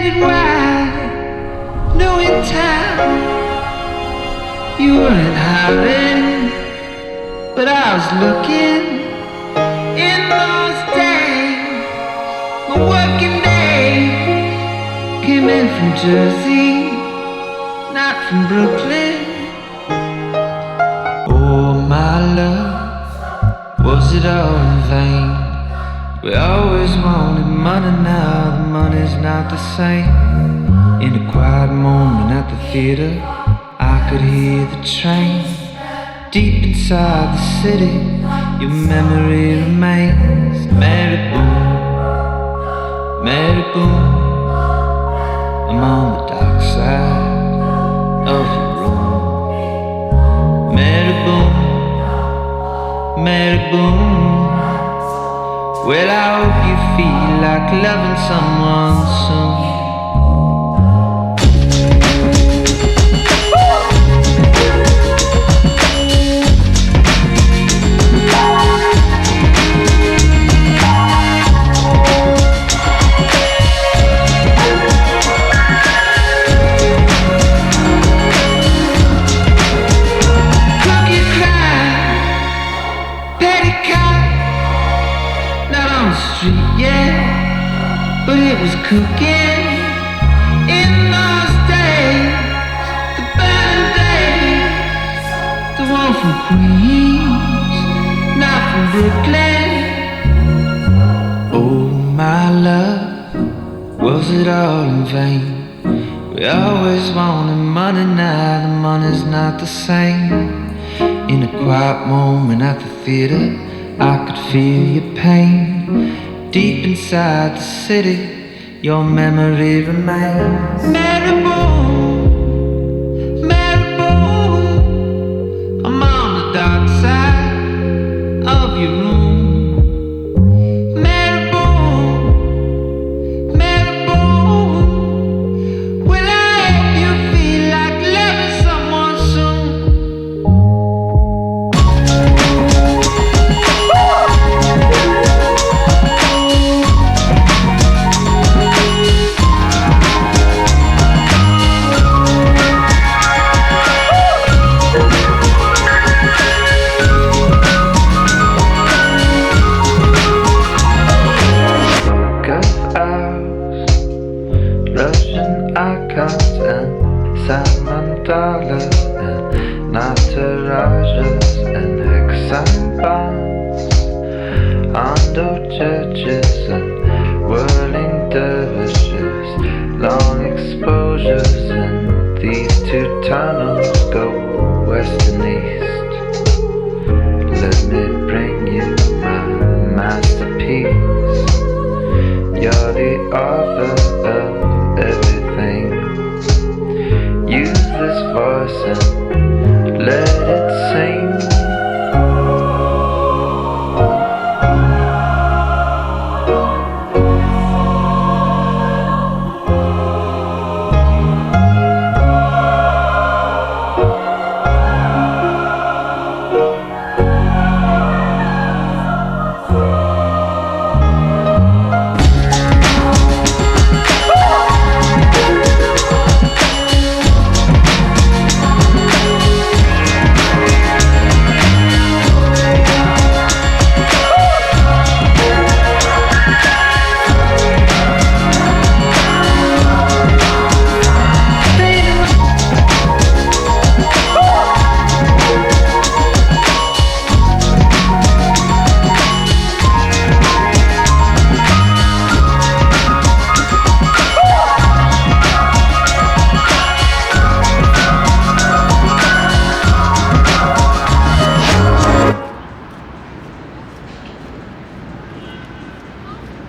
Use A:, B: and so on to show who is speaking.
A: it wide, knowing time. You weren't hiding, but I was looking in those days. My working days came in from Jersey, not from Brooklyn. Oh, my love, was it all in vain? We always wanted money, now the money's not the same. In a quiet moment at the theater, I could hear the train. Deep inside the city, your memory remains. Mary Boone, Mary Boone, I'm on the dark side of your room. Mary Boone, Mary Boone, well, I hope you feel like loving someone soon. But it was cooking in those days, the burning days, the one from Queens, not from Brooklyn. Oh, my love, was it all in vain? We always wanted money, now the money's not the same. In a quiet moment at the theater, I could feel your pain. Deep inside the city, your memory remains. Mary Boone, Mary Boone, I'm on the dark side of your room. Mary Boone, Mary Boone, will I hope you feel like loving someone soon. Russian icons and salmon dollars and naturajas and hexine bombs, Hondo churches and whirling dervishes, long exposures in these two tunnels.